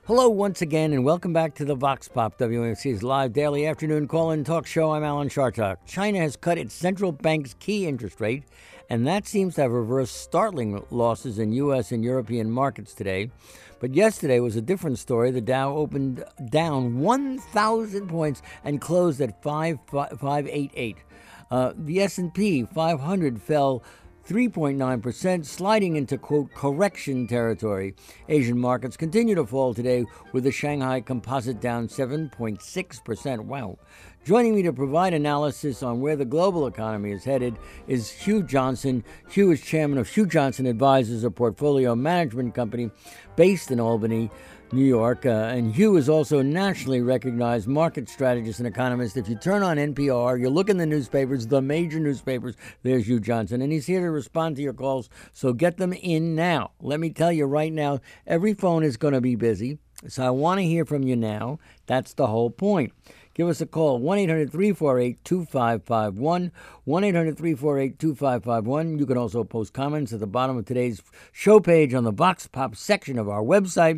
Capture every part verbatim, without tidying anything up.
Hello once again, and welcome back to the Vox Pop, W A M C's live daily afternoon call-in talk show. I'm Alan Chartock. China has cut its central bank's key interest rate, and that seems to have reversed startling losses in U S and European markets today. But yesterday was a different story. The Dow opened down one thousand points and closed at five eighty-eight. Uh, the S and P five hundred fell three point nine percent, sliding into, quote, correction territory. Asian markets continue to fall today, with the Shanghai Composite down seven point six percent. Wow. Joining me to provide analysis on where the global economy is headed is Hugh Johnson. Hugh is chairman of Hugh Johnson Advisors, a portfolio management company based in Albany, New York. Uh, and Hugh is also a nationally recognized market strategist and economist. If you turn on N P R, you look in the newspapers, the major newspapers, there's Hugh Johnson. And he's here to respond to your calls, so get them in now. Let me tell you right now, every phone is going to be busy, so I want to hear from you now. That's the whole point. Give us a call, one eight hundred three four eight two five five one, one eight hundred three four eight two five five one. You can also post comments at the bottom of today's show page on the Vox Pop section of our website,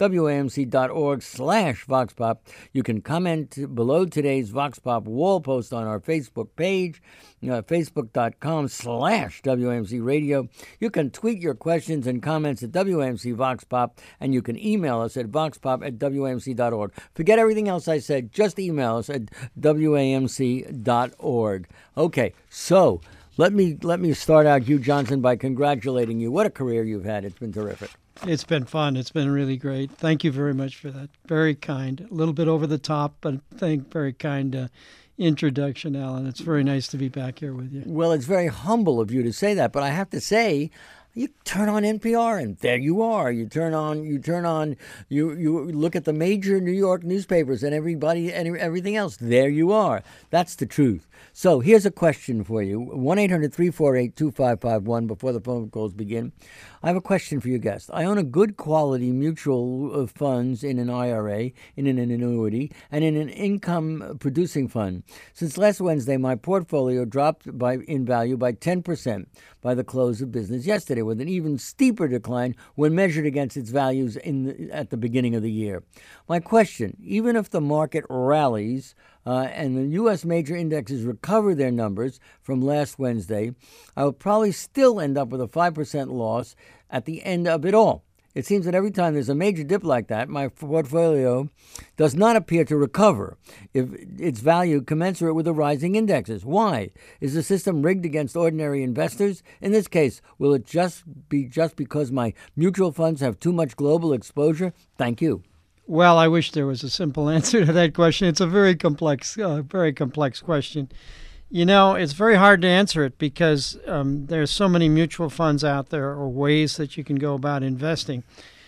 wamc.org slash Vox Pop. You can comment below today's Vox Pop wall post on our Facebook page, uh, facebook.com slash WAMC Radio. You can tweet your questions and comments at W A M C Vox Pop, and you can email us at voxpop at W A M C dot org. Forget everything else I said, just email us at W A M C dot org. Okay, so let me let me start out, Hugh Johnson, by congratulating you. What a career you've had. It's been terrific. It's been fun. It's been really great. Thank you very much for that. Very kind. A little bit over the top, but thank very kind uh, introduction, Alan. It's very nice to be back here with you. Well, it's very humble of you to say that, but I have to say, you turn on N P R and there you are. You turn on, you turn on, you you look at the major New York newspapers and everybody and everything else. There you are. That's the truth. So here's a question for you. one eight hundred three four eight two five five one before the phone calls begin. I have a question for you guest. I own a good quality mutual funds in an I R A, in an annuity, and in an income producing fund. Since last Wednesday, my portfolio dropped by in value by ten percent by the close of business yesterday, with an even steeper decline when measured against its values in the, at the beginning of the year. My question, even if the market rallies uh, and the U S major indexes recover their numbers from last Wednesday, I will probably still end up with a five percent loss at the end of it all. It seems that every time there's a major dip like that, my portfolio does not appear to recover if its value commensurate with the rising indexes. Why? Is the system rigged against ordinary investors? In this case, will it just be just because my mutual funds have too much global exposure? Thank you. Well, I wish there was a simple answer to that question. It's a very complex, uh, very complex question. You know, it's very hard to answer it because um, there's so many mutual funds out there or ways that you can go about investing.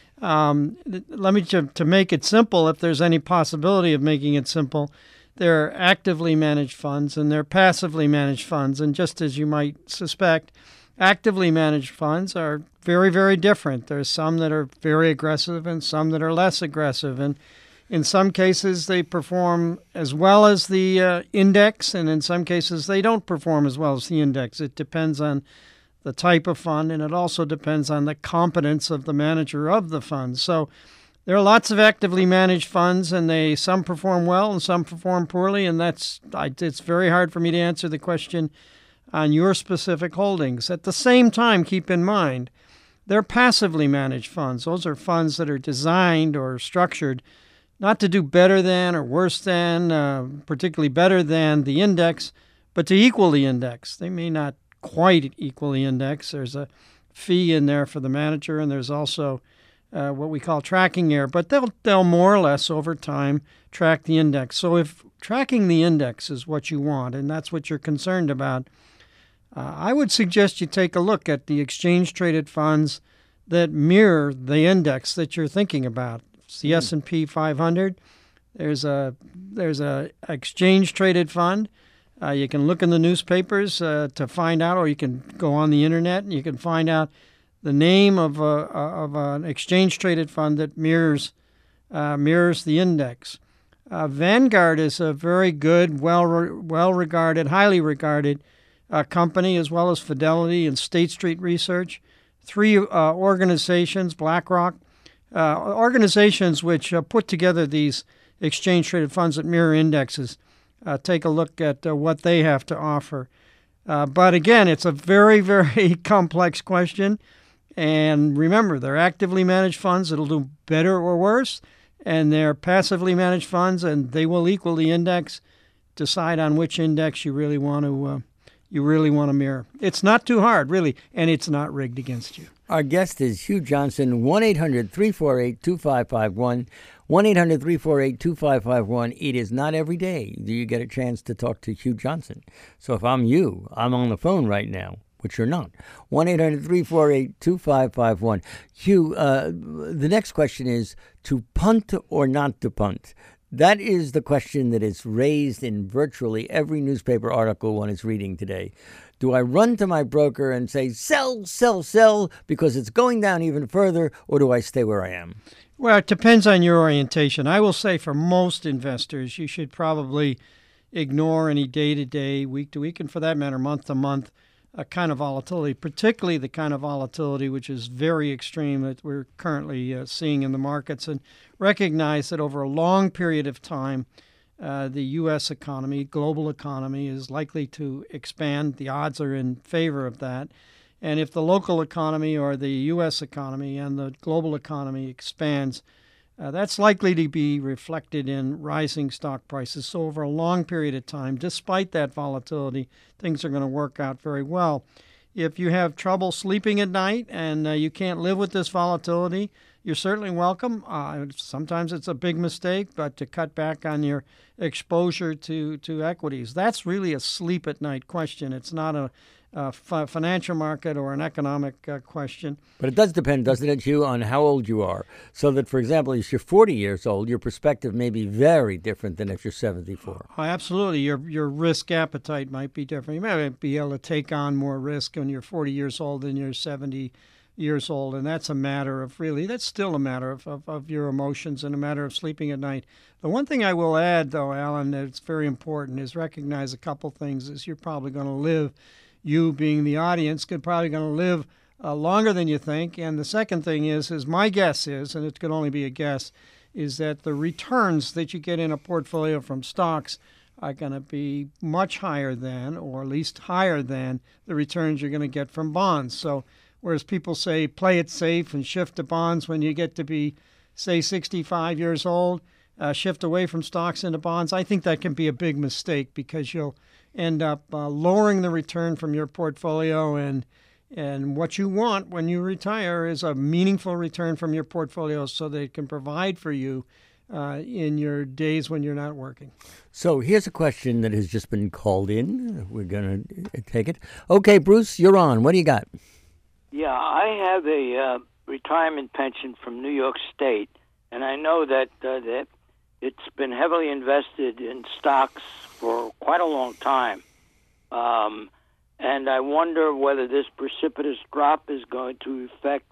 Um, let me, to, to make it simple, if there's any possibility of making it simple, there are actively managed funds and there are passively managed funds. And just as you might suspect, actively managed funds are very, very different. There's some that are very aggressive and some that are less aggressive. And in some cases, they perform as well as the uh, index, and in some cases, they don't perform as well as the index. It depends on the type of fund, and it also depends on the competence of the manager of the fund. So there are lots of actively managed funds, and they some perform well and some perform poorly, and that's I, it's very hard for me to answer the question on your specific holdings. At the same time, keep in mind, they're passively managed funds. Those are funds that are designed or structured not to do better than or worse than, uh, particularly better than the index, but to equal the index. They may not quite equal the index. There's a fee in there for the manager, and there's also uh, what we call tracking error, but they'll, they'll more or less over time track the index. So if tracking the index is what you want, and that's what you're concerned about, uh, I would suggest you take a look at the exchange-traded funds that mirror the index that you're thinking about. It's the mm. S and P five hundred. There's a there's a exchange-traded fund. Uh, you can look in the newspapers uh, to find out, or you can go on the internet and you can find out the name of a, of an exchange-traded fund that mirrors uh, mirrors the index. Uh, Vanguard is a very good, well well regarded, highly regarded uh, company, as well as Fidelity and State Street Research. Three uh, organizations, BlackRock, uh, organizations which uh, put together these exchange-traded funds that mirror indexes, uh, take a look at uh, what they have to offer. Uh, but again, it's a very, very complex question. And remember, they're actively managed funds that'll do better or worse, and they're passively managed funds, and they will equally index. Decide on which index you really want to uh, you really want to mirror. It's not too hard, really, and it's not rigged against you. Our guest is Hugh Johnson, one eight hundred three four eight two five five one, one eight hundred three four eight two five five one. It is not every day do you get a chance to talk to Hugh Johnson. So if I'm you, I'm on the phone right now, which you're not. one eight hundred three four eight two five five one. Hugh, uh, the next question is to punt or not to punt. That is the question that is raised in virtually every newspaper article one is reading today. Do I run to my broker and say, sell, sell, sell, because it's going down even further, or do I stay where I am? Well, it depends on your orientation. I will say for most investors, you should probably ignore any day-to-day, week-to-week, and for that matter, month-to-month uh, kind of volatility, particularly the kind of volatility which is very extreme that we're currently uh, seeing in the markets, and recognize that over a long period of time, uh, the U S economy, global economy, is likely to expand. The odds are in favor of that. And if the local economy or the U S economy and the global economy expands, uh, that's likely to be reflected in rising stock prices. So over a long period of time, despite that volatility, things are going to work out very well. If you have trouble sleeping at night and uh, you can't live with this volatility, you're certainly welcome. Uh, sometimes it's a big mistake, but to cut back on your exposure to, to equities. That's really a sleep at night question. It's not a, a f- financial market or an economic uh, question. But it does depend, doesn't it, Hugh, on how old you are? So that, for example, if you're forty years old, your perspective may be very different than if you're seventy-four. Oh, absolutely. Your your risk appetite might be different. You might be able to take on more risk when you're forty years old than you're seventy years old, and that's a matter of really, that's still a matter of, of, of your emotions and a matter of sleeping at night. The one thing I will add, though, Alan, that's very important is recognize a couple things, is you're probably going to live, you being the audience, could probably going to live uh, longer than you think. And the second thing is, is my guess is, and it could only be a guess, is that the returns that you get in a portfolio from stocks are going to be much higher than, or at least higher than, the returns you're going to get from bonds. So whereas people say play it safe and shift to bonds when you get to be, say, sixty-five years old, uh, shift away from stocks into bonds, I think that can be a big mistake because you'll end up uh, lowering the return from your portfolio. And and what you want when you retire is a meaningful return from your portfolio so that it can provide for you uh, in your days when you're not working. So here's a question that has just been called in. We're going to take it. Okay, Bruce, you're on. What do you got? Yeah, I have a uh, retirement pension from New York State, and I know that uh, that it's been heavily invested in stocks for quite a long time. Um, and I wonder whether this precipitous drop is going to affect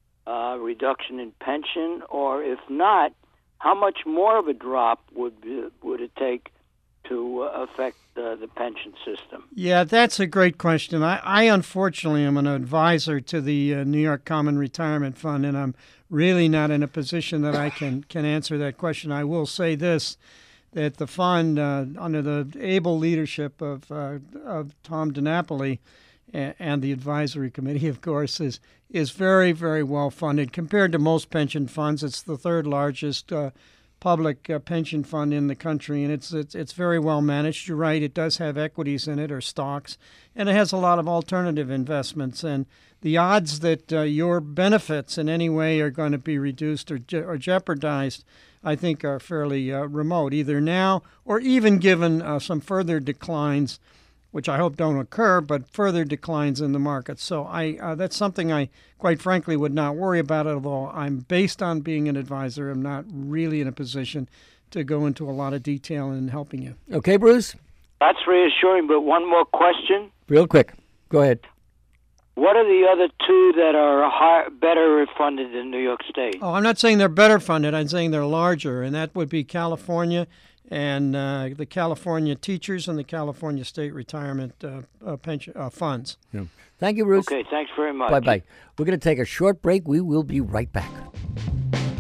uh, reduction in pension, or if not, how much more of a drop would be, would it take to uh, affect uh, the pension system? Yeah, that's a great question. I, I unfortunately am an advisor to the uh, New York Common Retirement Fund, and I'm really not in a position that I can, can answer that question. I will say this, that the fund, uh, under the able leadership of, uh, of Tom DiNapoli and, and the advisory committee, of course, is is very, very well funded. Compared to most pension funds, it's the third largest uh, public uh, pension fund in the country, and it's, it's it's very well managed. You're right, it does have equities in it or stocks, and it has a lot of alternative investments. And the odds that uh, your benefits in any way are going to be reduced or, je- or jeopardized, I think, are fairly uh, remote, either now or even given uh, some further declines, which I hope don't occur, but further declines in the market. So I uh, that's something I, quite frankly, would not worry about, although I'm based on being an advisor. I'm not really in a position to go into a lot of detail in helping you. Okay, Bruce? That's reassuring, but one more question. Real quick. Go ahead. What are the other two that are high, better funded in New York State? Oh, I'm not saying they're better funded. I'm saying they're larger, and that would be California and uh, the California teachers and the California State Retirement uh, uh, pension uh, funds. Yeah. Thank you, Bruce. Okay, thanks very much. Bye-bye. We're going to take a short break. We will be right back.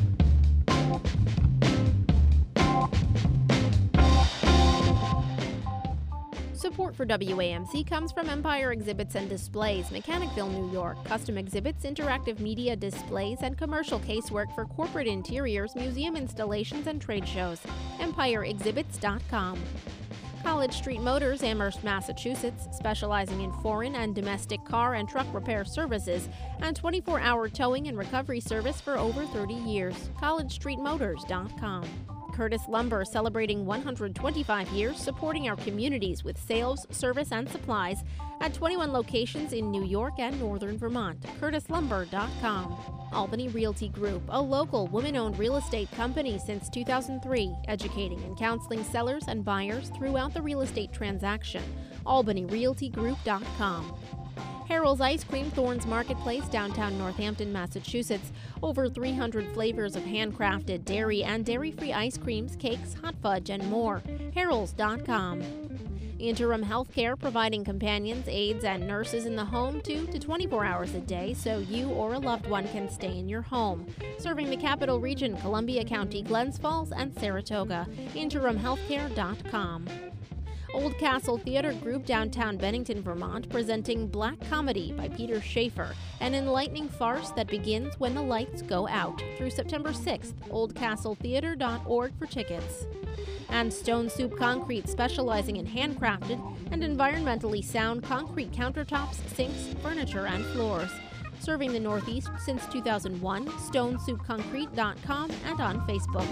for W A M C comes from Empire Exhibits and Displays, Mechanicville, New York. Custom exhibits, interactive media displays, and commercial casework for corporate interiors, museum installations, and trade shows. empire exhibits dot com. College Street Motors, Amherst, Massachusetts, specializing in foreign and domestic car and truck repair services and twenty-four hour towing and recovery service for over thirty years. college street motors dot com. Curtis Lumber, celebrating one hundred twenty-five years, supporting our communities with sales, service, and supplies at twenty-one locations in New York and northern Vermont. curtis lumber dot com. Albany Realty Group, a local women-owned real estate company since two thousand three, educating and counseling sellers and buyers throughout the real estate transaction. albany realty group dot com. Harold's Ice Cream, Thorns Marketplace, downtown Northampton, Massachusetts. Over three hundred flavors of handcrafted dairy and dairy-free ice creams, cakes, hot fudge, and more. harolds dot com. Interim Healthcare, providing companions, aides, and nurses in the home two to twenty-four hours a day so you or a loved one can stay in your home. Serving the Capital Region, Columbia County, Glens Falls, and Saratoga. interim healthcare dot com. Old Castle Theater Group, downtown Bennington, Vermont, presenting Black Comedy by Peter Schaefer, an enlightening farce that begins when the lights go out, through September sixth. old castle theater dot org for tickets. And Stone Soup Concrete, specializing in handcrafted and environmentally sound concrete countertops, sinks, furniture, and floors. Serving the Northeast since two thousand one, stone soup concrete dot com and on Facebook.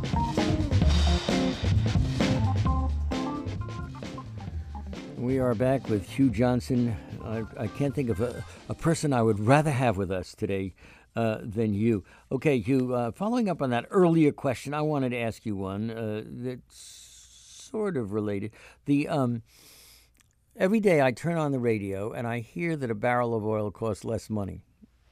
We are back with Hugh Johnson. I, I can't think of a, a person I would rather have with us today uh, than you. Okay, Hugh, uh, following up on that earlier question, I wanted to ask you one uh, that's sort of related. The um, every day I turn on the radio and I hear that a barrel of oil costs less money.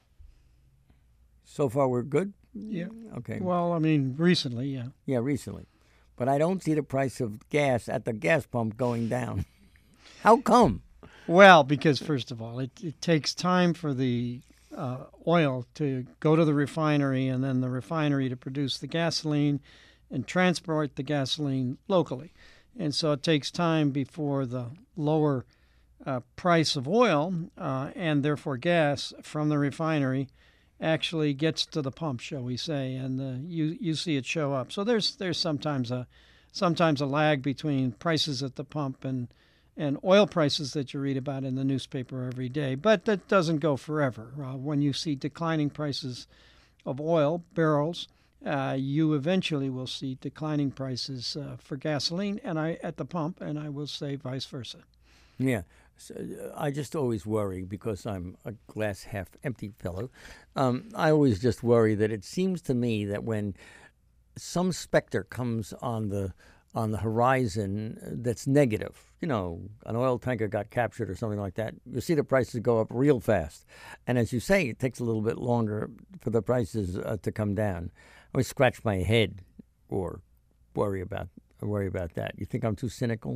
So far, we're good? Yeah. Okay. Well, I mean, recently, yeah. Yeah, recently. But I don't see the price of gas at the gas pump going down. How come? Well, because first of all, it, it takes time for the uh, oil to go to the refinery and then the refinery to produce the gasoline and transport the gasoline locally. And so it takes time before the lower uh, price of oil uh, and therefore gas from the refinery actually gets to the pump, shall we say, and uh, you you see it show up. So there's there's sometimes a sometimes a lag between prices at the pump and and oil prices that you read about in the newspaper every day. But that doesn't go forever. Uh, when you see declining prices of oil barrels, uh, you eventually will see declining prices uh, for gasoline and I at the pump, and I will say vice versa. Yeah. So, uh, I just always worry because I'm a glass half empty fellow. Um, I always just worry that it seems to me that when some specter comes on the on the horizon that's negative, you know, an oil tanker got captured or something like that, you see the prices go up real fast. And as you say, it takes a little bit longer for the prices uh, to come down. I always scratch my head or worry about worry about that. You think I'm too cynical?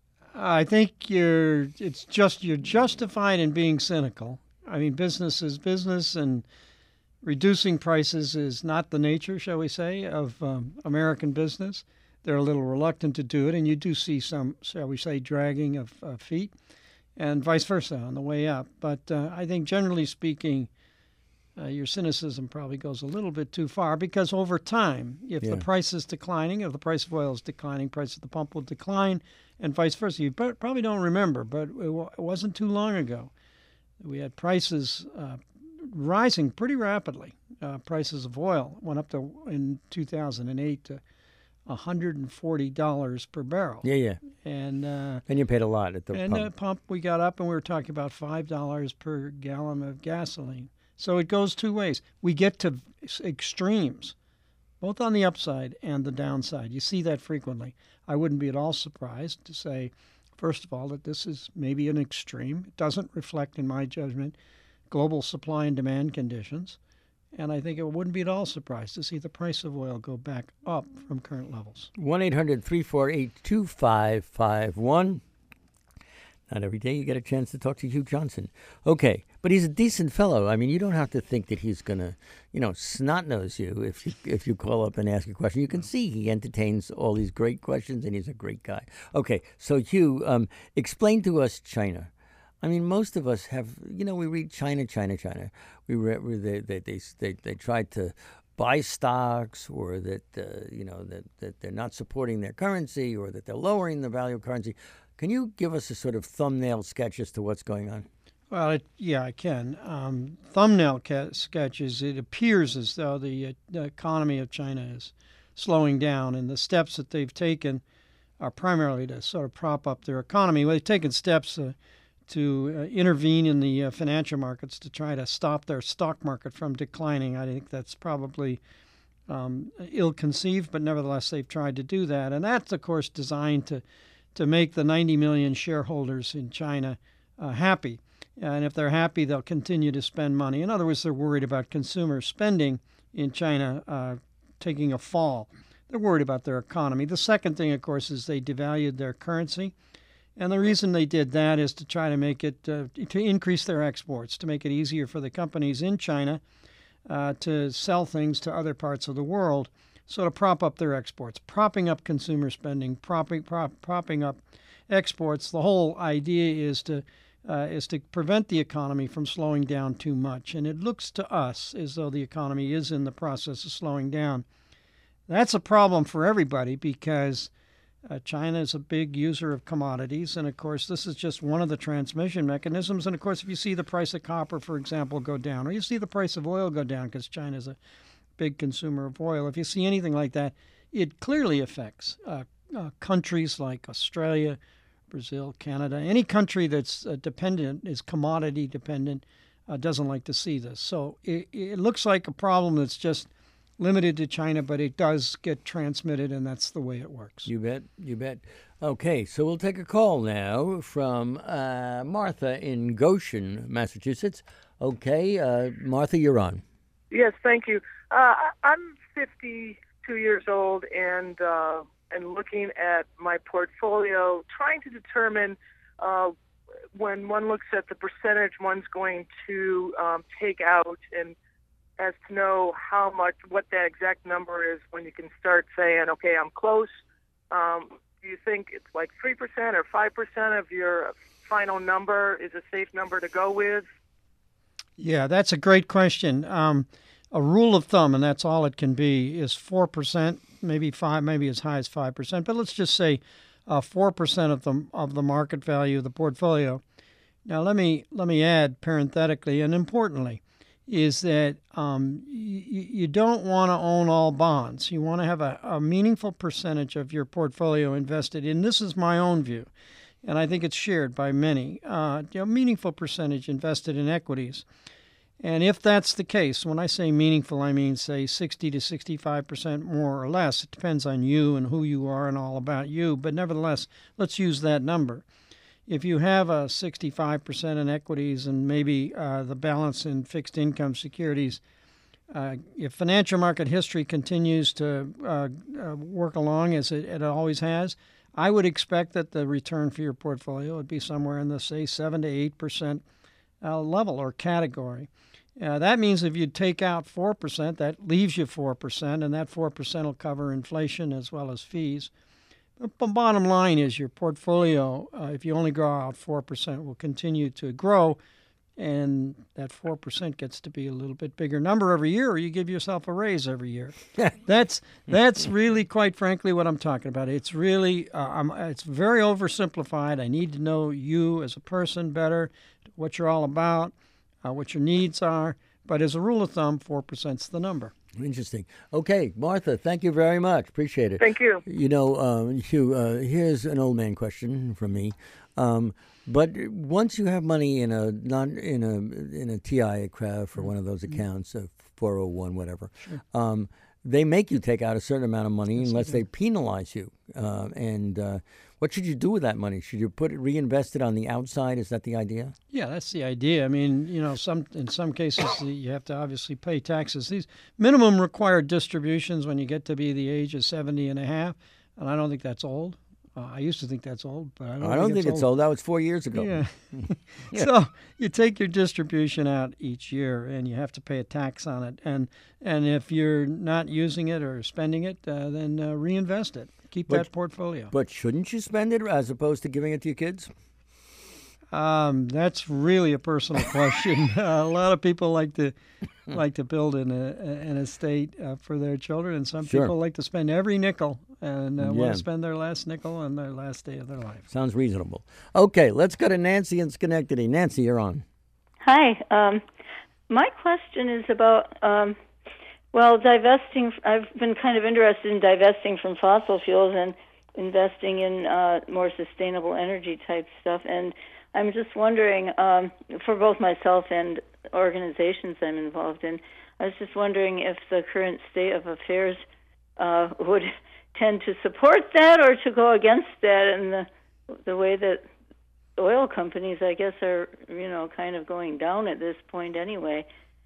I think you're. It's just you're justified in being cynical. I mean, business is business, and reducing prices is not the nature, shall we say, of um, American business. They're a little reluctant to do it, and you do see some, shall we say, dragging of uh, feet, and vice versa on the way up. But uh, I think, generally speaking, uh, your cynicism probably goes a little bit too far, because over time, if Yeah. the price is declining, if the price of oil is declining, price of the pump will decline, and vice versa. You probably don't remember, but it wasn't too long ago. We had prices uh, rising pretty rapidly. Uh, prices of oil went up to, in two thousand eight, to one hundred forty dollars per barrel. Yeah, yeah. And uh, And you paid a lot at the and pump. the pump, we got up and we were talking about five dollars per gallon of gasoline. So it goes two ways. We get to extremes, both on the upside and the downside. You see that frequently. I wouldn't be at all surprised to say, first of all, that this is maybe an extreme. It doesn't reflect, in my judgment, global supply and demand conditions. And I think it wouldn't be at all surprised to see the price of oil go back up from current levels. one eight hundred three four eight two five five one. Not every day you get a chance to talk to Hugh Johnson. Okay, but he's a decent fellow. I mean, you don't have to think that he's going to, you know, snot-nose you if you if you call up and ask a question. You can see he entertains all these great questions, and he's a great guy. Okay, so Hugh, um, explain to us China. I mean, most of us have, you know, we read China, China, China. We read, they, they, they, they, they tried to buy stocks, or that, uh, you know, that, that they're not supporting their currency, or that they're lowering the value of currency. Can you give us a sort of thumbnail sketch as to what's going on? Well, it, yeah, I can. Um, thumbnail ca- sketches, it appears as though the, uh, the economy of China is slowing down, and the steps that they've taken are primarily to sort of prop up their economy. Well, they've taken steps uh, to uh, intervene in the uh, financial markets to try to stop their stock market from declining. I think that's probably um, ill-conceived, but nevertheless, they've tried to do that. And that's, of course, designed to to make the ninety million shareholders in China uh, happy. And if they're happy, they'll continue to spend money. In other words, they're worried about consumer spending in China uh, taking a fall. They're worried about their economy. The second thing, of course, is they devalued their currency. And the reason they did that is to try to make it, uh, to increase their exports, to make it easier for the companies in China uh, to sell things to other parts of the world. So to prop up their exports, propping up consumer spending, propping prop, propping up exports. The whole idea is to uh, is to prevent the economy from slowing down too much. And it looks to us as though the economy is in the process of slowing down. That's a problem for everybody because uh, China is a big user of commodities. And, of course, this is just one of the transmission mechanisms. And, of course, if you see the price of copper, for example, go down, or you see the price of oil go down because China is a big consumer of oil, if you see anything like that, it clearly affects uh, uh, countries like Australia, Brazil, Canada. Any country that's uh, dependent, is commodity dependent, uh, doesn't like to see this. So it, it looks like a problem that's just limited to China, but it does get transmitted, and that's the way it works. You bet, you bet. Okay, so we'll take a call now from uh, Martha in Goshen, Massachusetts. Okay, uh, Martha, you're on. Yes, thank you. Uh, I'm fifty-two years old and uh, and looking at my portfolio, trying to determine uh, when one looks at the percentage one's going to um, take out, and as to know how much, what that exact number is when you can start saying, okay, I'm close. Um, do you think it's like three percent or five percent of your final number is a safe number to go with? Yeah, that's a great question. Um, a rule of thumb, and that's all it can be, is four percent, maybe five, maybe as high as five percent. But let's just say uh, four percent of the of the market value of the portfolio. Now, let me let me add parenthetically and importantly, is that um, you, you don't want to own all bonds. You want to have a, a meaningful percentage of your portfolio invested in. This is my own view, and I think it's shared by many. Uh, you know, meaningful percentage invested in equities. And if that's the case, when I say meaningful, I mean, say, sixty to sixty-five percent more or less. It depends on you and who you are and all about you. But nevertheless, let's use that number. If you have a sixty-five percent in equities and maybe uh, the balance in fixed income securities, uh, if financial market history continues to uh, uh, work along as it, it always has, I would expect that the return for your portfolio would be somewhere in the, say, seven to eight percent uh, level or category. Uh, that means if you take out four percent, that leaves you four percent, and that four percent will cover inflation as well as fees. But the bottom line is your portfolio, uh, if you only grow out four percent, will continue to grow, and that four percent gets to be a little bit bigger number every year, or you give yourself a raise every year. that's that's really, quite frankly, what I'm talking about. It's really, uh, I'm, it's very oversimplified. I need to know you as a person better, what you're all about, uh, what your needs are. But as a rule of thumb, four percent is the number. Interesting. Okay, Martha, thank you very much. Appreciate it. Thank you. You know, um, Hugh, uh, here's an old man question from me. Um, but once you have money in a non in a in a T I A for one of those accounts, a four oh one, whatever, Sure. um, they make you take out a certain amount of money Yes, unless they they do. penalize you. Uh, and uh, what should you do with that money? Should you put it reinvest it on the outside? Is that the idea? Yeah, that's the idea. I mean, you know, some in some cases you have to obviously pay taxes. These minimum required distributions when you get to be the age of seventy and a half, and I don't think that's old. Uh, I used to think that's old, but I don't, I don't think, think it's old. That was four years ago. Yeah. Yeah. So you take your distribution out each year, and you have to pay a tax on it. And and if you're not using it or spending it, uh, then uh, reinvest it. Keep But- that portfolio. But shouldn't you spend it as opposed to giving it to your kids? Um, that's really a personal question. uh, a lot of people like to like to build an, a, an estate uh, for their children, and some Sure. people like to spend every nickel and uh, Yeah. want to spend their last nickel on their last day of their life. Sounds reasonable. Okay, let's go to Nancy in Schenectady. Nancy, you're on. Hi. Um, my question is about, um, well, divesting. I've been kind of interested in divesting from fossil fuels and investing in uh, more sustainable energy type stuff. And I'm just wondering, um, for both myself and organizations I'm involved in, I was just wondering if the current state of affairs uh, would tend to support that or to go against that, and the the way that oil companies, I guess, are, you know, kind of going down at this point anyway.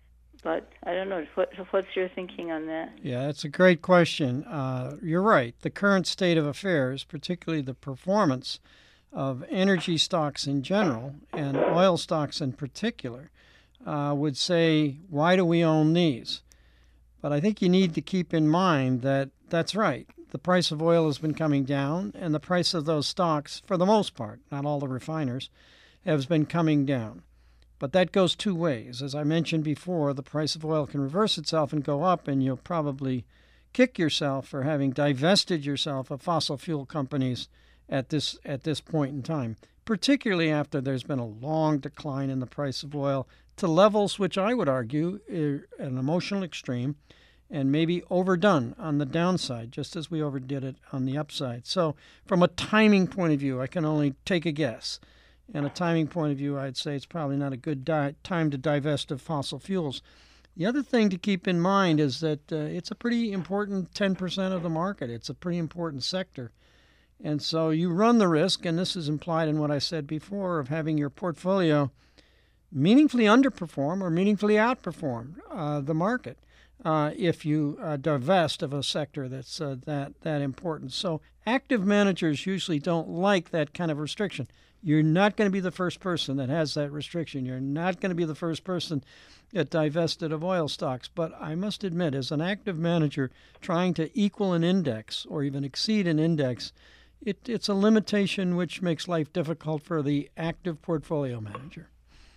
But I don't know. What, what's your thinking on that? Yeah, that's a great question. Uh, you're right. The current state of affairs, particularly the performance of energy stocks in general and oil stocks in particular, uh, would say, why do we own these? But I think you need to keep in mind that that's right. The price of oil has been coming down, and the price of those stocks, for the most part, not all the refiners, has been coming down. But that goes two ways. As I mentioned before, the price of oil can reverse itself and go up, and you'll probably kick yourself for having divested yourself of fossil fuel companies at this at this point in time, particularly after there's been a long decline in the price of oil to levels which I would argue are an emotional extreme and maybe overdone on the downside, just as we overdid it on the upside. So from a timing point of view, I can only take a guess. And a timing point of view, I'd say it's probably not a good di- time to divest of fossil fuels. The other thing to keep in mind is that uh, it's a pretty important ten percent of the market. It's a pretty important sector. And so you run the risk, and this is implied in what I said before, of having your portfolio meaningfully underperform or meaningfully outperform uh, the market uh, if you uh, divest of a sector that's uh, that, that important. So active managers usually don't like that kind of restriction. You're not going to be the first person that has that restriction. You're not going to be the first person that divested of oil stocks. But I must admit, as an active manager trying to equal an index or even exceed an index, it, it's a limitation which makes life difficult for the active portfolio manager.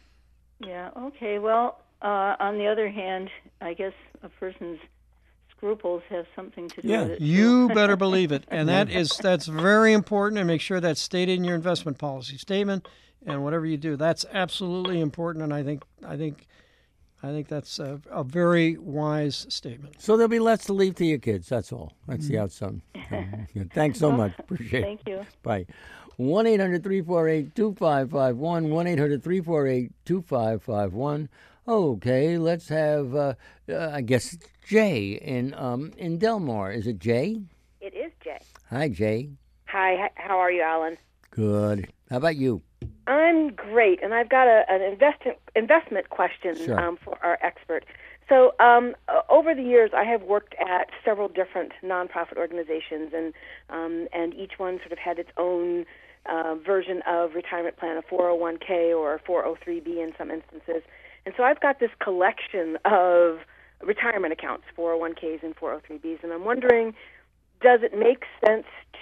Yeah, okay. Well, uh, on the other hand, I guess a person's scruples have something to do Yeah, with it. You better believe it. And that is that's very important, and make sure that's stated in your investment policy statement and whatever you do. That's absolutely important, and I think I think I think that's a, a very wise statement. So there'll be less to leave to your kids. That's all. That's the outside. Yeah, thanks so much. Appreciate it. Thank you. Bye. one eight hundred three four eight two five five one, one eight hundred three four eight two five five one. Okay, let's have, uh, uh, I guess, Jay in um, in Delmar. Is it Jay? It is Jay. Hi, Jay. Hi, h- how are you, Alan? Good. How about you? I'm great, and I've got a, an investment investment question Sure. um, for our expert. So, um, uh, over the years, I have worked at several different nonprofit organizations, and um, and each one sort of had its own uh, version of retirement plan, a four oh one k or a four oh three b in some instances. And so I've got this collection of retirement accounts, four oh one k's and four oh three b's, and I'm wondering, does it make sense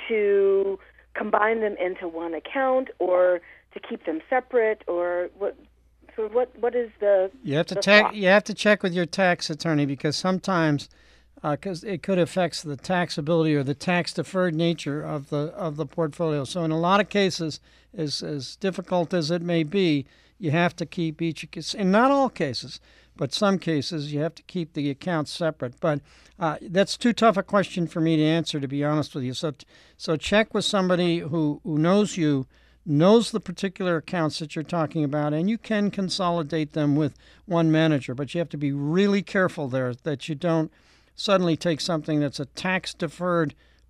to combine them into one account or to keep them separate, or what? So what? What is the? You have to the ta- thought? you have to check with your tax attorney, because sometimes because it could affect the taxability or the tax deferred nature of the of the portfolio. So in a lot of cases, as as difficult as it may be, you have to keep each, in not all cases, but some cases, you have to keep the accounts separate. But uh, that's too tough a question for me to answer, to be honest with you. So so check with somebody who, who knows you, knows the particular accounts that you're talking about, and you can consolidate them with one manager. But you have to be really careful there that you don't suddenly take something that's a tax-deferred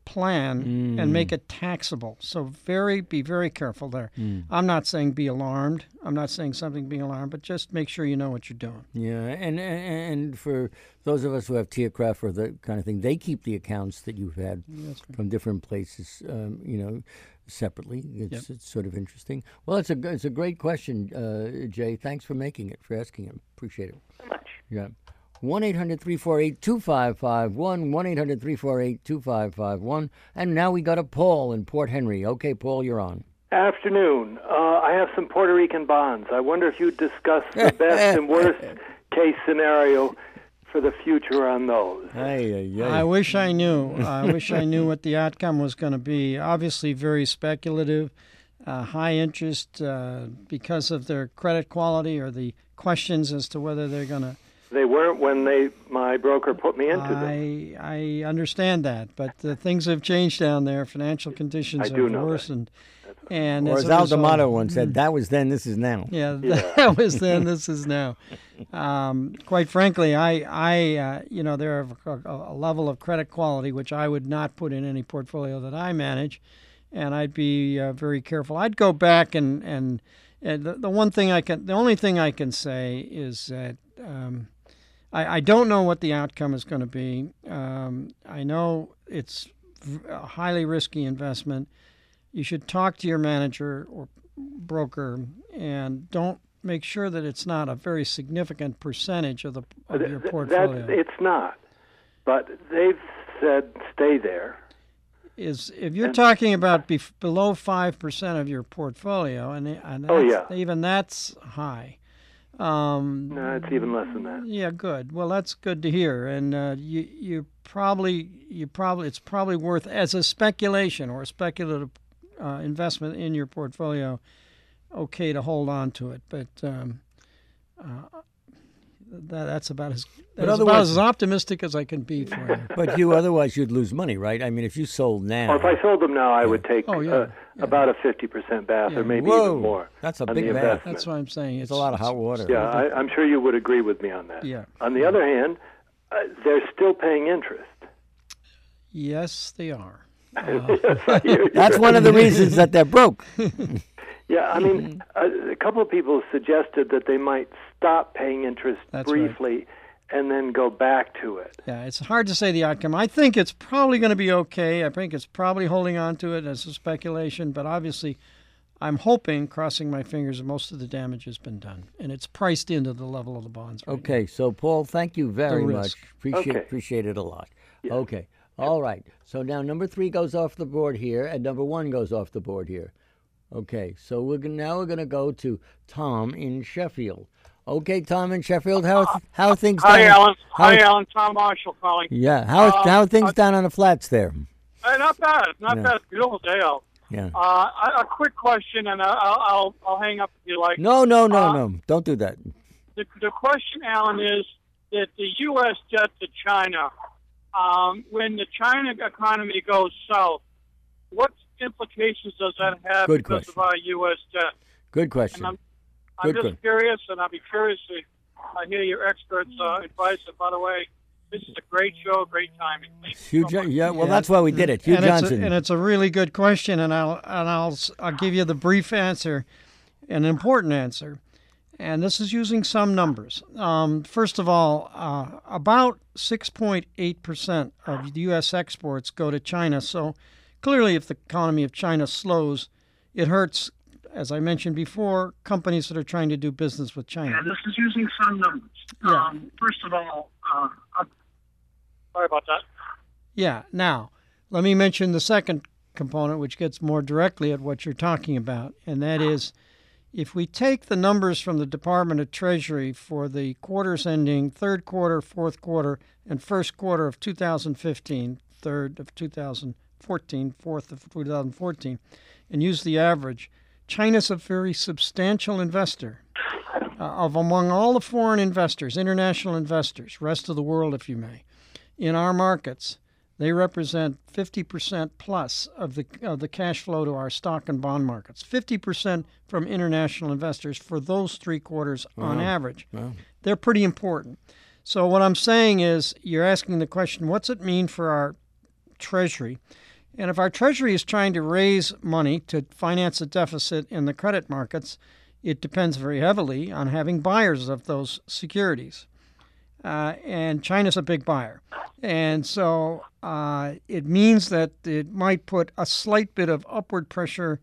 plan Mm. and make it taxable. So very be very careful there. Mm. I'm not saying be alarmed. I'm not saying something being alarmed, but just make sure you know what you're doing. Yeah, and, and and for those of us who have Tiacraft or the kind of thing, they keep the accounts that you've had That's right. from different places, um, you know, separately. It's Yep. it's sort of interesting. Well, it's a it's a great question, uh, Jay. Thanks for making it, for asking it. Appreciate it. So much. Yeah. one eight hundred three four eight two five five one, one eight hundred three four eight two five five one. And now we got a Paul in Port Henry. Okay, Paul, you're on. Afternoon. Uh, I have some Puerto Rican bonds. I wonder if you'd discuss the best and worst case scenario for the future on those. Hey, hey, I wish I knew. I wish I knew what the outcome was going to be. Obviously, very speculative, uh, high interest uh, because of their credit quality or the questions as to whether they're going to. They weren't when they my broker put me into them. I I understand that, but uh, things have changed down there. Financial conditions I have do know worsened. And Or as as a Al result- D'Amato once said, that was then, this is now. Yeah, Yeah. that was then. This is now. Um, quite frankly, I, I, uh, you know, there are a, a level of credit quality which I would not put in any portfolio that I manage, and I'd be uh, very careful. I'd go back and and, and the, the one thing I can, the only thing I can say is that um, I, I don't know what the outcome is going to be. Um, I know it's a highly risky investment. You should talk to your manager or broker and don't make sure that it's not a very significant percentage of the of Th- your th- portfolio. That, it's not. But they've said stay there. Is if you're And- talking about bef- below five percent of your portfolio, and, and Oh, that's, yeah. even that's high. Um, No, it's even less than that. Yeah, good. Well, that's good to hear. And uh, you you probably you probably it's probably worth as a speculation or a speculative uh, investment in your portfolio. Okay, to hold on to it, but um, uh, that, that's about as But that's about otherwise- as optimistic as I can be for you. But you, otherwise, you'd lose money, right? I mean, if you sold now. Well, if I sold them now, I would take Oh, yeah, uh, yeah. about a fifty percent bath Yeah. or maybe Whoa, even more. that's a on big the bath. investment. That's what I'm saying. It's a lot of hot water. Yeah, I, I'm sure you would agree with me on that. Yeah. On the other hand, uh, they're still paying interest. Yes, they are. Yes, I hear you. That's one of the reasons that they're broke. Yeah, I mean, a, a couple of people suggested that they might stop paying interest That's right. briefly and then go back to it. Yeah, it's hard to say the outcome. I think it's probably going to be okay. I think it's probably holding on to it as a speculation, but obviously I'm hoping, crossing my fingers, that most of the damage has been done, and it's priced into the level of the bonds. Right Okay, so Paul, thank you very The much. risk. Appreciate Okay. appreciate it a lot. Okay, all right. So now number three goes off the board here, and number one goes off the board here. Okay, so we're gonna, now we're going to go to Tom in Sheffield. Okay, Tom in Sheffield, how are th- how are things Hi, down? Alan. How, Hi, Alan. Tom Marshall calling. Yeah, how Um, how are things uh, down on the flats there? Uh, not bad. Not Yeah. bad. Beautiful day out. Yeah. Uh, a, a quick question, and I'll, I'll I'll hang up if you like. No, no, no, uh, no. Don't do that. The, the question, Alan, is that the U S debt to China, um, when the China economy goes south, what implications does that have Good because question. of our U S debt? Good And question. I'm, I'm Good just question. curious, and I'll be curious to uh, hear your experts' uh, advice. And by the way, this is a great show, great timing. Thank you Hugh, so Jo- much. yeah, well, Yeah. that's why we did it. Hugh and it's, Johnson. a, and it's a really good question, and I'll and I'll s- I'll give you the brief answer, an important answer, and this is using some numbers. Um, first of all, uh, about six point eight percent of the U S exports go to China. So clearly, if the economy of China slows, it hurts, as I mentioned before, companies that are trying to do business with China. And this is using some numbers. Yeah. Um, first of all, uh, I'm sorry about that. Yeah. Now, let me mention the second component, which gets more directly at what you're talking about, and that is if we take the numbers from the Department of Treasury for the quarters ending third quarter, fourth quarter, and first quarter of two thousand fifteen, third of two thousand fourteen, fourth of two thousand fourteen, and use the average, China's a very substantial investor. Uh, of among all the foreign investors, international investors, rest of the world, if you may, in our markets, they represent fifty percent plus of the of the cash flow to our stock and bond markets. fifty percent from international investors for those three quarters on average. Wow. They're pretty important. So what I'm saying is, you're asking the question, what's it mean for our Treasury? And if our Treasury is trying to raise money to finance a deficit in the credit markets, it depends very heavily on having buyers of those securities. Uh, and China's a big buyer. And so uh, it means that it might put a slight bit of upward pressure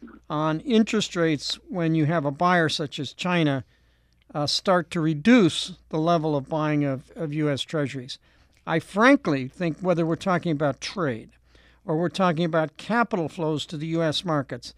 on interest rates when you have a buyer such as China uh, start to reduce the level of buying of, of U S Treasuries. I frankly think whether we're talking about trade or we're talking about capital flows to the U S markets,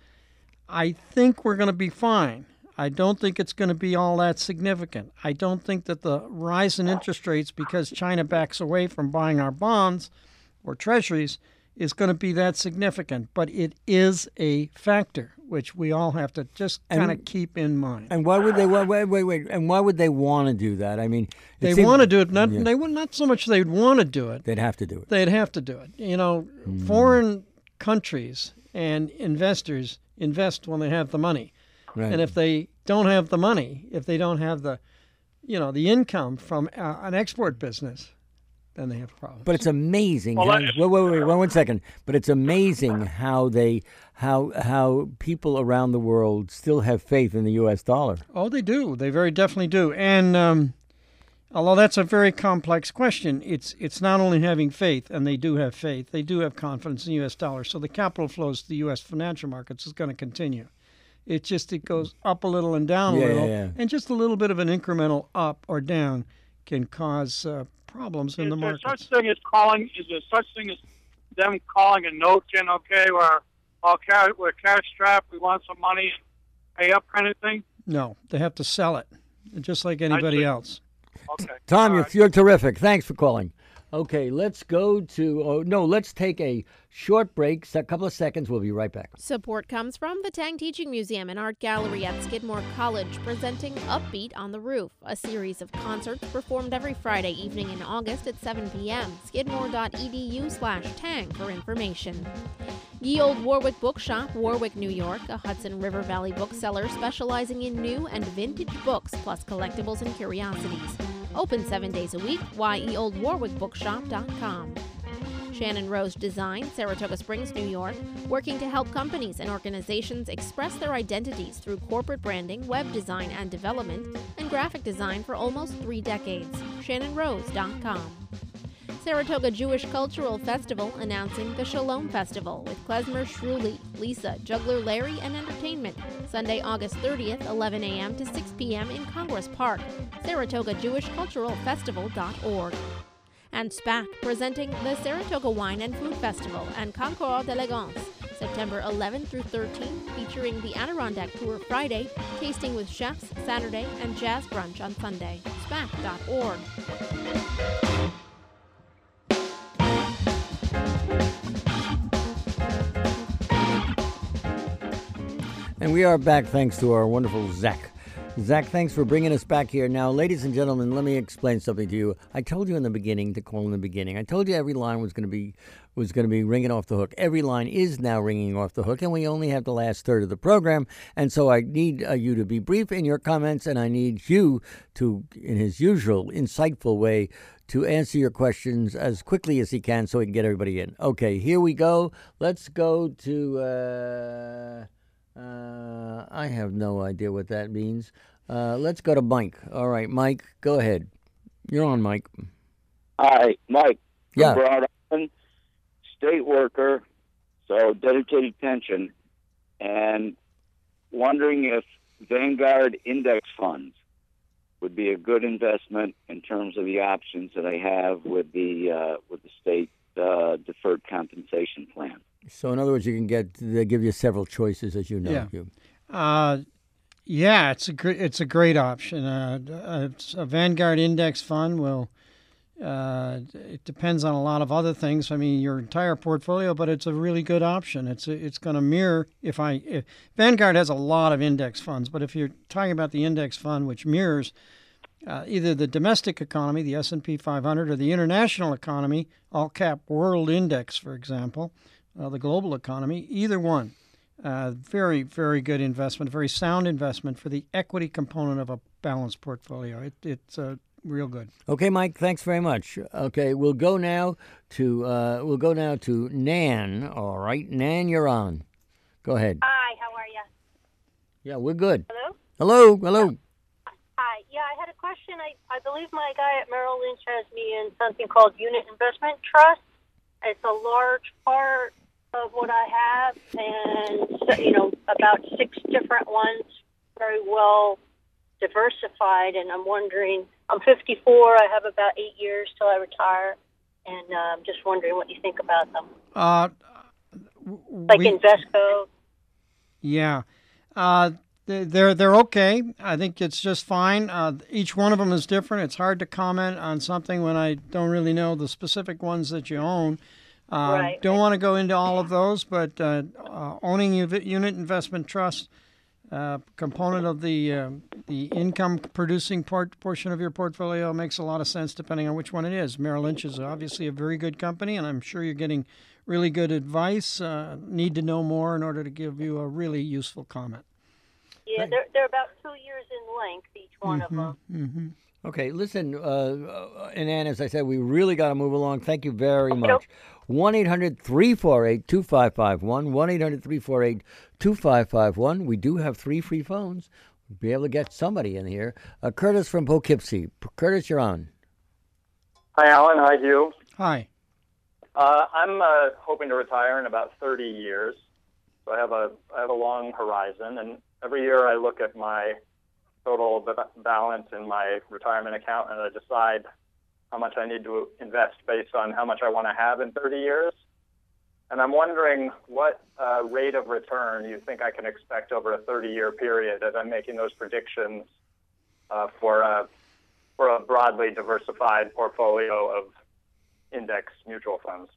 I think we're going to be fine. I don't think it's going to be all that significant. I don't think that the rise in interest rates because China backs away from buying our bonds or treasuries is going to be that significant. But it is a factor which we all have to just kind of keep in mind. And why would they? Wait, wait, wait, wait. And why would they want to do that? I mean, they want to do it. Not yeah. they would not so much they'd want to do it. They'd have to do it. They'd have to do it. You know, mm. foreign countries and investors invest when they have the money. Right. And if they don't have the money, if they don't have the, you know, the income from uh, an export business, then they have problems. But it's amazing. Well, how, wait, wait, wait, wait, one second. But it's amazing how they, how how people around the world still have faith in the U S dollar. Oh, they do. They very definitely do. And um, although that's a very complex question, it's it's not only having faith, and they do have faith. They do have confidence in the U S dollar. So the capital flows to the U S financial markets is going to continue. It just it goes up a little and down a yeah, little, yeah, yeah. and just a little bit of an incremental up or down can cause uh, problems in is the there markets. Such thing as calling? Is there such thing as them calling a note in? Okay, we're all cash, we're cash strapped. We want some money, pay up, kind of thing. No, they have to sell it, just like anybody else. Okay, Tom, all you're, right. you're terrific. Thanks for calling. Okay, let's go to, oh, no, let's take a short break, a couple of seconds. We'll be right back. Support comes from the Tang Teaching Museum and Art Gallery at Skidmore College, presenting Upbeat on the Roof, a series of concerts performed every Friday evening in August at seven p.m. Skidmore.edu slash tang for information. Ye Old Warwick Bookshop, Warwick, New York, a Hudson River Valley bookseller specializing in new and vintage books, plus collectibles and curiosities. Open seven days a week, ye old warwick bookshop dot com. Shannon Rose Design, Saratoga Springs, New York, working to help companies and organizations express their identities through corporate branding, web design and development, and graphic design for almost three decades. shannon rose dot com. Saratoga Jewish Cultural Festival announcing the Shalom Festival with Klezmer Shruly, Lisa, Juggler Larry, and entertainment. Sunday, August thirtieth, eleven a.m. to six p.m. in Congress Park. Saratoga Jewish Cultural Festival dot org. And SPAC presenting the Saratoga Wine and Food Festival and Concours d'Elegance, September eleventh through thirteenth, featuring the Adirondack Tour Friday, tasting with chefs Saturday, and jazz brunch on Sunday. SPAC dot org. And we are back thanks to our wonderful Zach. Zach, thanks for bringing us back here. Now, ladies and gentlemen, let me explain something to you. I told you in the beginning to call in the beginning. I told you every line was going to be was going to be ringing off the hook. Every line is now ringing off the hook, and we only have the last third of the program. And so I need uh, you to be brief in your comments, and I need you to, in his usual insightful way, to answer your questions as quickly as he can so we can get everybody in. Okay, here we go. Let's go to... Uh, Uh, I have no idea what that means. Uh, let's go to Mike. All right, Mike, go ahead. You're on, Mike. Hi, Mike. Yeah. From Rhode Island, state worker, so dedicated pension, and wondering if Vanguard index funds would be a good investment in terms of the options that I have with the uh, with the state uh, deferred compensation plan. So, in other words, you can get they give you several choices, as you know. Yeah, you. uh, yeah, it's a great it's a great option. Uh, a, a Vanguard index fund will. Uh, it depends on a lot of other things. I mean, your entire portfolio, but it's a really good option. It's a, it's going to mirror. If I if, Vanguard has a lot of index funds, but if you're talking about the index fund, which mirrors uh, either the domestic economy, the S and P five hundred, or the international economy, all cap world index, for example. Uh, the global economy, either one. Uh, very, very good investment, very sound investment for the equity component of a balanced portfolio. It, it's a real good. Okay, Mike. Thanks very much. Okay, we'll go now to uh, we'll go now to Nan. All right, Nan, you're on. Go ahead. Hi, how are you? Yeah, we're good. Hello? Hello, hello. Hi. Yeah, I had a question. I, I believe my guy at Merrill Lynch has me in something called Unit Investment Trust. It's a large part of what I have, and, you know, about six different ones, very well diversified, and I'm wondering, I'm fifty-four, I have about eight years till I retire, and uh, I'm just wondering what you think about them. Uh, like we, Invesco. Yeah. Uh, they're, they're okay. I think it's just fine. Uh, each one of them is different. It's hard to comment on something when I don't really know the specific ones that you own. Uh, right. Don't want to go into all of those, but uh, uh, owning Unit Investment Trust, uh, component of the uh, the income producing part, portion of your portfolio makes a lot of sense depending on which one it is. Merrill Lynch is obviously a very good company, and I'm sure you're getting really good advice. Uh, need to know more in order to give you a really useful comment. Yeah, they're, they're about two years in length, each one mm-hmm, of them. Mm-hmm. Okay, listen, uh, and Ann, as I said, we really got to move along. Thank you very much. one eight hundred three four eight two five five one, one eight hundred three four eight two five five one. We do have three free phones. We'll be able to get somebody in here. Uh, Curtis from Poughkeepsie. Curtis, you're on. Hi, Alan. Hi, Hugh. Hi. Uh, I'm uh, hoping to retire in about thirty years. So I have a I have a long horizon, and every year I look at my total b- balance in my retirement account, and I decide how much I need to invest based on how much I want to have in thirty years. And I'm wondering what uh, rate of return you think I can expect over a thirty-year period as I'm making those predictions uh, for a for a broadly diversified portfolio of index mutual funds.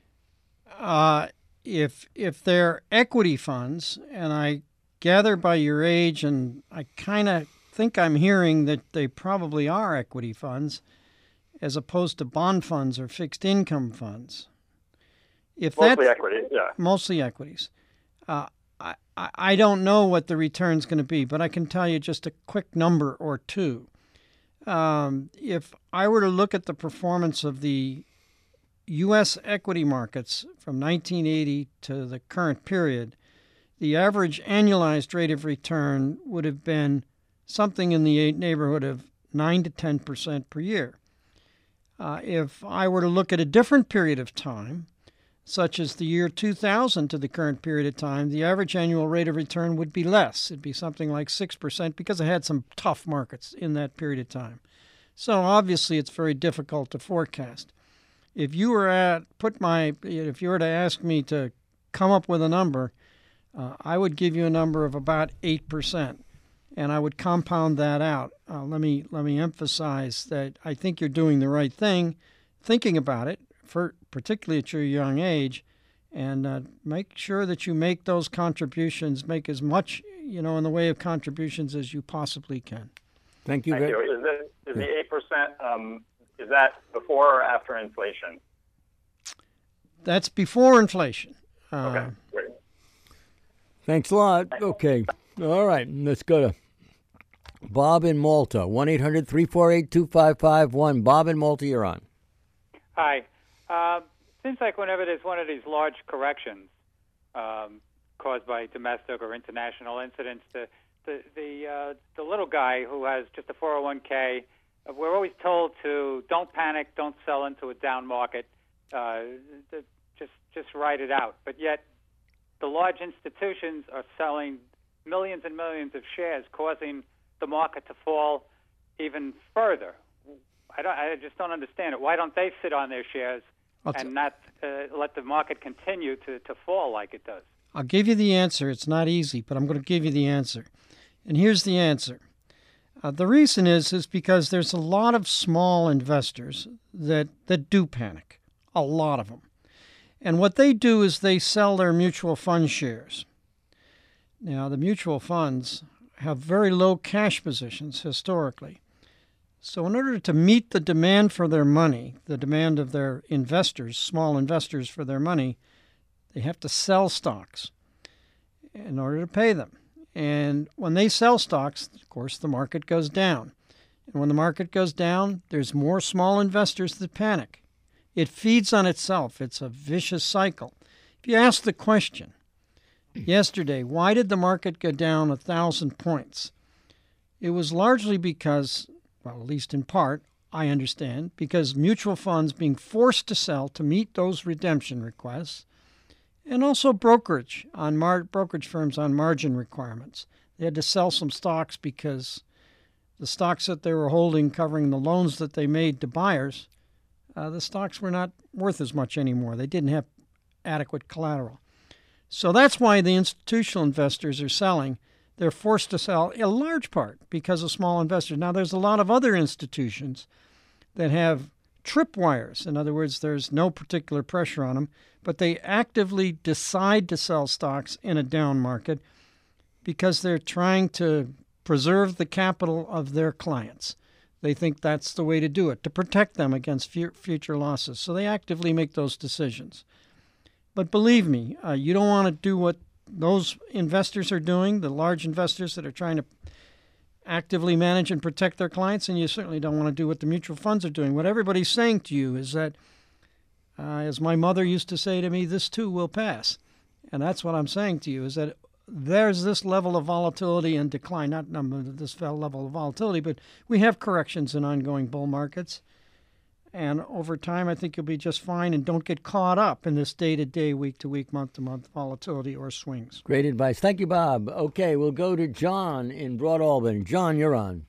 Uh, if if they're equity funds, and I gather by your age, and I kind of think I'm hearing that they probably are equity funds, as opposed to bond funds or fixed income funds. If mostly that's, equities, yeah. Mostly equities. Uh, I, I don't know what the return's going to be, but I can tell you just a quick number or two. Um, if I were to look at the performance of the U S equity markets from nineteen eighty to the current period, the average annualized rate of return would have been something in the neighborhood of nine to ten percent per year. Uh, if I were to look at a different period of time, such as the year two thousand to the current period of time, the average annual rate of return would be less. It'd be something like six percent because I had some tough markets in that period of time. So obviously it's very difficult to forecast. If you were at put my if you were to ask me to come up with a number, uh, I would give you a number of about eight percent, and I would compound that out. Uh, let me let me emphasize that I think you're doing the right thing, thinking about it, for particularly at your young age, and uh, make sure that you make those contributions, make as much you know in the way of contributions as you possibly can. Thank you. Thank you. Is, it, is the eight percent? Um, Is that before or after inflation? That's before inflation. Uh, okay, great. Thanks a lot. Okay. All right. Let's go to Bob in Malta. one eight hundred three four eight two five five one. Bob in Malta, you're on. Hi. Uh, seems like whenever there's one of these large corrections um, caused by domestic or international incidents, the the the, uh, the little guy who has just a four oh one k, we're always told to don't panic, don't sell into a down market, uh, just just ride it out. But yet, the large institutions are selling millions and millions of shares, causing the market to fall even further. I don't. I just don't understand it. Why don't they sit on their shares and not uh, let the market continue to, to fall like it does? I'll give you the answer. It's not easy, but I'm going to give you the answer. And here's the answer. Uh, the reason is is because there's a lot of small investors that, that do panic, a lot of them. And what they do is they sell their mutual fund shares. Now, the mutual funds have very low cash positions historically. So in order to meet the demand for their money, the demand of their investors, small investors for their money, they have to sell stocks in order to pay them. And when they sell stocks, of course, the market goes down. And when the market goes down, there's more small investors that panic. It feeds on itself. It's a vicious cycle. If you ask the question yesterday, why did the market go down a thousand points? It was largely because, well, at least in part, I understand, because mutual funds being forced to sell to meet those redemption requests, and also brokerage on mar- brokerage firms on margin requirements. They had to sell some stocks because the stocks that they were holding covering the loans that they made to buyers, uh, the stocks were not worth as much anymore. They didn't have adequate collateral. So that's why the institutional investors are selling. They're forced to sell in large part because of small investors. Now, there's a lot of other institutions that have tripwires. In other words, there's no particular pressure on them, but they actively decide to sell stocks in a down market because they're trying to preserve the capital of their clients. They think that's the way to do it, to protect them against fu- future losses. So they actively make those decisions. But believe me, uh, you don't want to do what those investors are doing, the large investors that are trying to actively manage and protect their clients, and you certainly don't want to do what the mutual funds are doing. What everybody's saying to you is that, uh, as my mother used to say to me, this too will pass. And that's what I'm saying to you, is that there's this level of volatility and decline, not number this level of volatility, but we have corrections in ongoing bull markets. And over time, I think you'll be just fine, and don't get caught up in this day-to-day, week-to-week, month-to-month volatility or swings. Great advice. Thank you, Bob. Okay, we'll go to John in Broad Albany. John, you're on.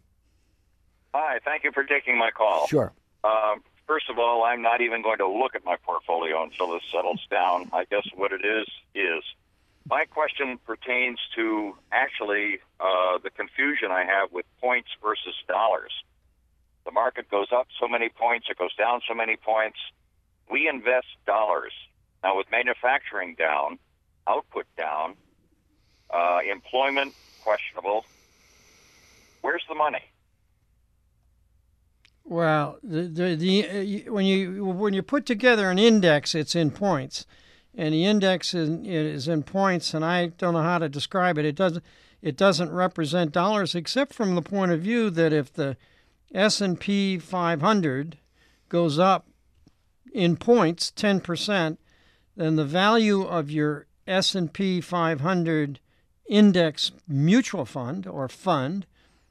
Hi, thank you for taking my call. Sure. Uh, first of all, I'm not even going to look at my portfolio until this settles down. I guess what it is is my question pertains to actually uh, the confusion I have with points versus dollars. The market goes up so many points, it goes down so many points. We invest dollars. Now, with manufacturing down, output down, uh, employment questionable, where's the money? Well, the, the, the, when you when you put together an index, it's in points, and the index is, is in points, and I don't know how to describe it. It doesn't it doesn't represent dollars, except from the point of view that if the S and P five hundred goes up in points ten percent, then the value of your S and P five hundred index mutual fund or fund,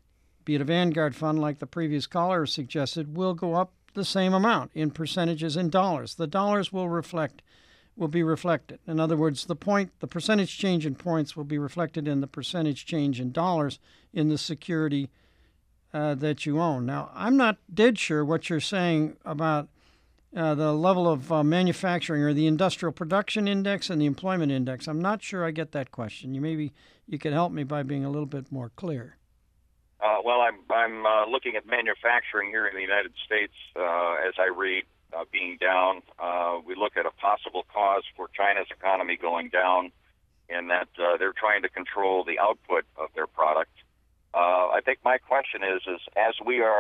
be it a Vanguard fund like the previous caller suggested, will go up the same amount in percentages in dollars. The dollars will reflect will be reflected. In other words, the point the percentage change in points will be reflected in the percentage change in dollars in the security Uh, that you own. Now, I'm not dead sure what you're saying about uh, the level of uh, manufacturing or the industrial production index and the employment index. I'm not sure I get that question. You maybe you could help me by being a little bit more clear. Uh, well, I'm I'm uh, looking at manufacturing here in the United States uh, as I read uh, being down. Uh, we look at a possible cause for China's economy going down, in that uh, they're trying to control the output of their product. Uh, I think my question is, is as we are,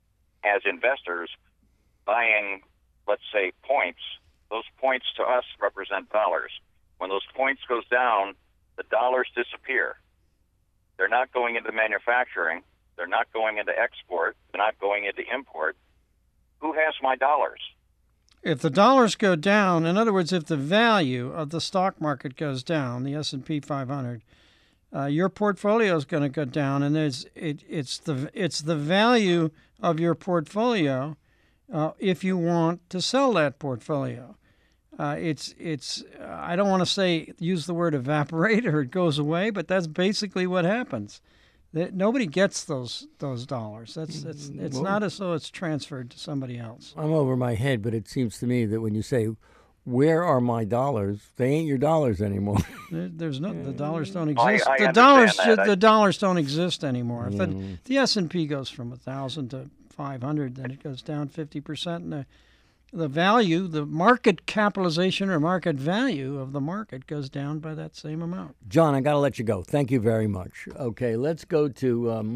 as investors, buying, let's say, points, those points to us represent dollars. When those points goes down, the dollars disappear. They're not going into manufacturing. They're not going into export. They're not going into import. Who has my dollars? If the dollars go down, in other words, if the value of the stock market goes down, the S and P five hundred, Uh, your portfolio is going to go down, and there's it, it's the it's the value of your portfolio uh, if you want to sell that portfolio. Uh, it's it's I don't want to say use the word evaporate or it goes away, but that's basically what happens. That nobody gets those those dollars. That's it's it's Well, not as though it's transferred to somebody else. I'm over my head, but it seems to me that when you say, where are my dollars? They ain't your dollars anymore. There, there's no the dollars don't I- exist. I the understand dollars that. I- the dollars don't exist anymore. If Mm. the, the S and P goes from a thousand to five hundred, then it goes down fifty percent, and the the value, the market capitalization or market value of the market goes down by that same amount. John, I got to let you go. Thank you very much. Okay, let's go to um,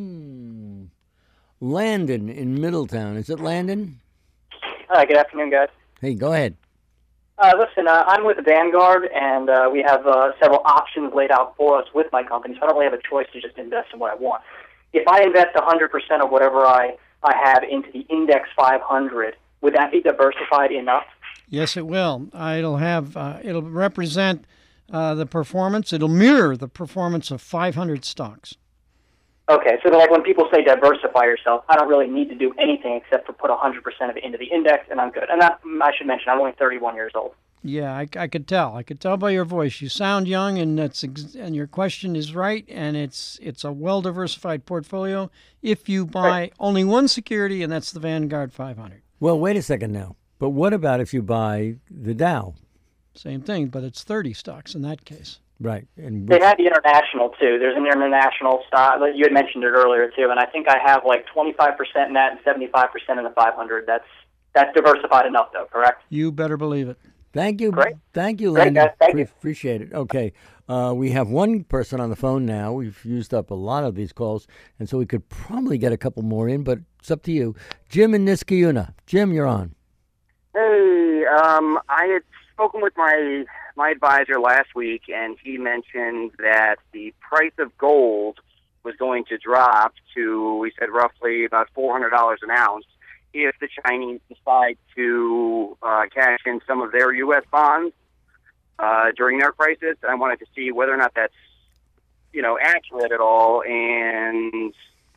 mm, Landon in Middletown. Is it Landon? Hi, good afternoon, guys. Hey, go ahead. Uh, listen, uh, I'm with Vanguard, and uh, we have uh, several options laid out for us with my company, so I don't really have a choice to just invest in what I want. if I invest one hundred percent of whatever I, I have into the index five hundred, would that be diversified enough? Yes, it will. Uh, it'll have. Uh, it'll represent uh, the performance. It'll mirror the performance of five hundred stocks. Okay, so like when people say diversify yourself, I don't really need to do anything except for put one hundred percent of it into the index, and I'm good. And that, I should mention, I'm only thirty-one years old. Yeah, I, I could tell. I could tell by your voice. You sound young, and that's ex- and your question is right. And it's it's a well diversified portfolio if you buy right. only one security, and that's the Vanguard five hundred. Well, wait a second now. But what about if you buy the Dow? Same thing, but it's thirty stocks in that case. Right. And they had the international, too. There's an international stock. You had mentioned it earlier, too, and I think I have like twenty-five percent in that and seventy-five percent in the five hundred. That's that's diversified enough, though, correct? You better believe it. Thank you. Great. Thank you, Great, Linda. guys. Thank Pre- you. Appreciate it. Okay. Uh, we have one person on the phone now. We've used up a lot of these calls, and so we could probably get a couple more in, but it's up to you. Jim in Niskayuna. Jim, you're on. Hey, um, I had spoken with my my advisor last week, and he mentioned that the price of gold was going to drop to, we said, roughly about four hundred dollars an ounce if the Chinese decide to uh, cash in some of their U S bonds uh, during their crisis. I wanted to see whether or not that's, you know, accurate at all, and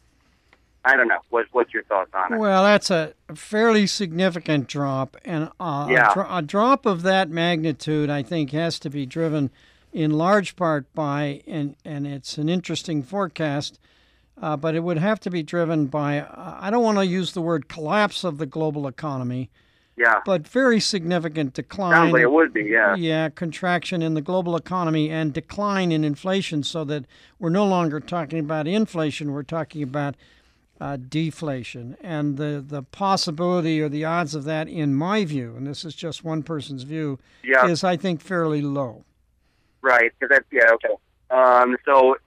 I don't know. What, what's your thoughts on it? Well, that's a fairly significant drop, and uh, yeah. a, dro- a drop of that magnitude, I think, has to be driven in large part by, and, and it's an interesting forecast, uh, but it would have to be driven by, uh, I don't want to use the word collapse of the global economy, yeah, but very significant decline. Sounds like it would be, yeah. Yeah, contraction in the global economy and decline in inflation, so that we're no longer talking about inflation, we're talking about Uh, deflation, and the, the possibility or the odds of that, in my view, and this is just one person's view, yeah. is, I think, fairly low. Right, because that's, yeah, okay. Um, so,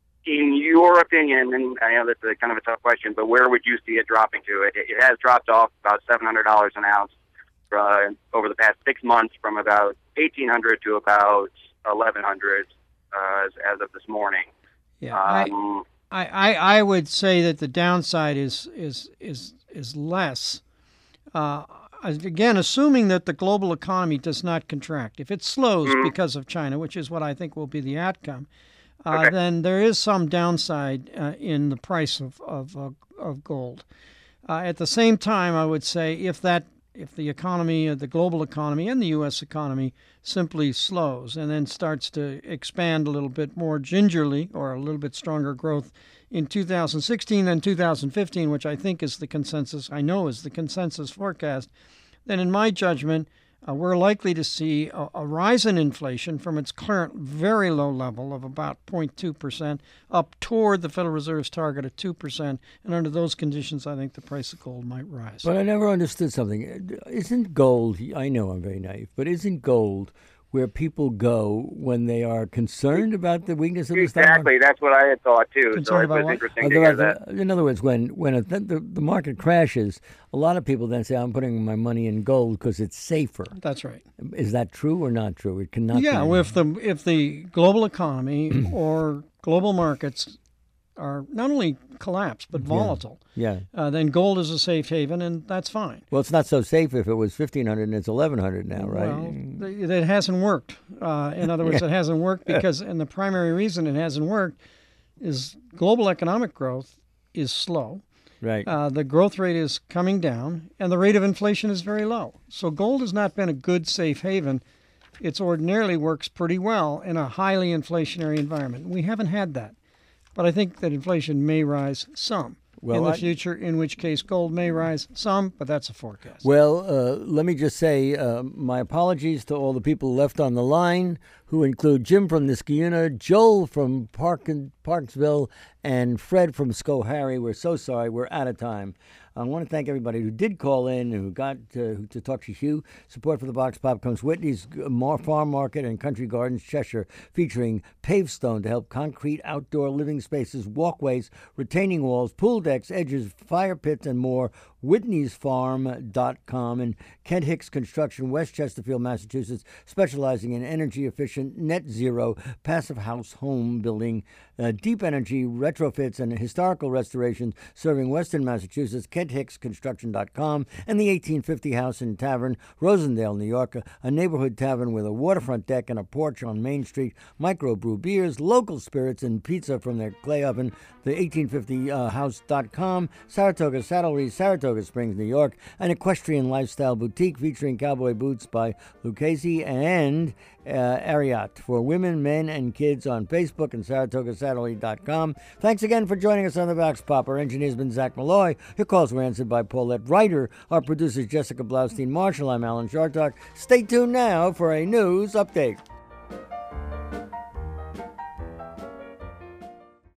in your opinion, and I know that's a kind of a tough question, but where would you see it dropping to? It, it has dropped off about seven hundred dollars an ounce uh, over the past six months from about eighteen hundred dollars to about eleven hundred dollars uh, as, as of this morning. Yeah, um, I, I, I would say that the downside is is is is less. Uh, again, assuming that the global economy does not contract. If it slows mm-hmm. because of China, which is what I think will be the outcome, uh, okay. then there is some downside uh, in the price of of, uh, of gold. Uh, at the same time, I would say if that if the economy, uh, the global economy and the U S economy simply slows and then starts to expand a little bit more gingerly or a little bit stronger growth in two thousand sixteen than two thousand fifteen, which I think is the consensus, I know is the consensus forecast, then in my judgment, uh, we're likely to see a, a rise in inflation from its current very low level of about zero point two percent up toward the Federal Reserve's target of two percent. And under those conditions, I think the price of gold might rise. But I never understood something. Isn't gold, I know I'm very naive, but isn't gold where people go when they are concerned about the weakness of the stock market? Exactly. That's what I had thought, too. Concerned so it about was what? interesting to hear that. In other words, when, when a, the, the market crashes, a lot of people then say, I'm putting my money in gold because it's safer. That's right. Is that true or not true? It cannot yeah, be. Well, if the, if the global economy or global markets are not only collapsed but volatile, yeah, yeah. Uh, then gold is a safe haven, and that's fine. Well, it's not so safe if it was fifteen hundred and it's eleven hundred now, right? Well, it hasn't worked. Uh, in other words, yeah. it hasn't worked because, and the primary reason it hasn't worked is global economic growth is slow. Right. Uh, the growth rate is coming down, and the rate of inflation is very low. So gold has not been a good safe haven. It ordinarily works pretty well in a highly inflationary environment. We haven't had that. But I think that inflation may rise some well, in the I, future, in which case gold may rise some, but that's a forecast. Well, uh, let me just say uh, my apologies to all the people left on the line, who include Jim from Niskayuna, Joel from Park Parksville, and Fred from Schoharie. We're so sorry. We're out of time. I want to thank everybody who did call in, who got to, to talk to Hugh. Support for the Box Pop comes Whitney's Farm Market and Country Gardens, Cheshire, featuring Pavestone to help concrete outdoor living spaces, walkways, retaining walls, pool decks, edges, fire pits, and more. whitneys farm dot com, and Kent Hicks Construction, West Chesterfield, Massachusetts, specializing in energy-efficient, net-zero, passive house home building, uh, deep energy retrofits, and historical restorations, serving Western Massachusetts, Kent Hicks Construction dot com, and the eighteen fifty House and Tavern, Rosendale, New York, a, a neighborhood tavern with a waterfront deck and a porch on Main Street, microbrew beers, local spirits, and pizza from their clay oven, the eighteen fifty house dot com, Saratoga Saddlery, Saratoga Springs, New York, an equestrian lifestyle boutique featuring cowboy boots by Lucchese, and uh, Ariat for women, men, and kids on Facebook and Saratoga Saddlery dot com. Thanks again for joining us on the Vox Pop. Our engineer's been Zach Malloy. Your calls were answered by Paulette Ryder. Our producer's Jessica Blaustein Marshall. I'm Alan Chartock. Stay tuned now for a news update.